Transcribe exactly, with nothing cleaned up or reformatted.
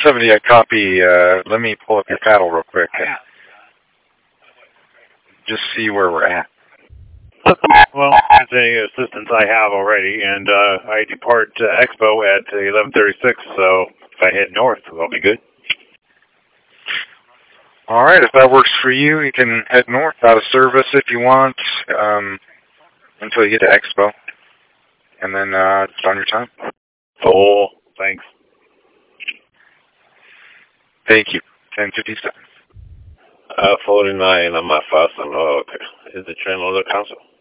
seventy, I copy. Uh, let me pull up your paddle real quick. Just see where we're at. Well, that's any assistance I have already, and uh, I depart uh, Expo at eleven thirty-six, so if I head north, I'll be good. All right, if that works for you, you can head north out of service if you want um, until you get to Expo, and then uh, it's on your time. Oh, thanks. Thank you. ten fifty-seven. Uh, forty-nine on my fast and uh, is the train on the council?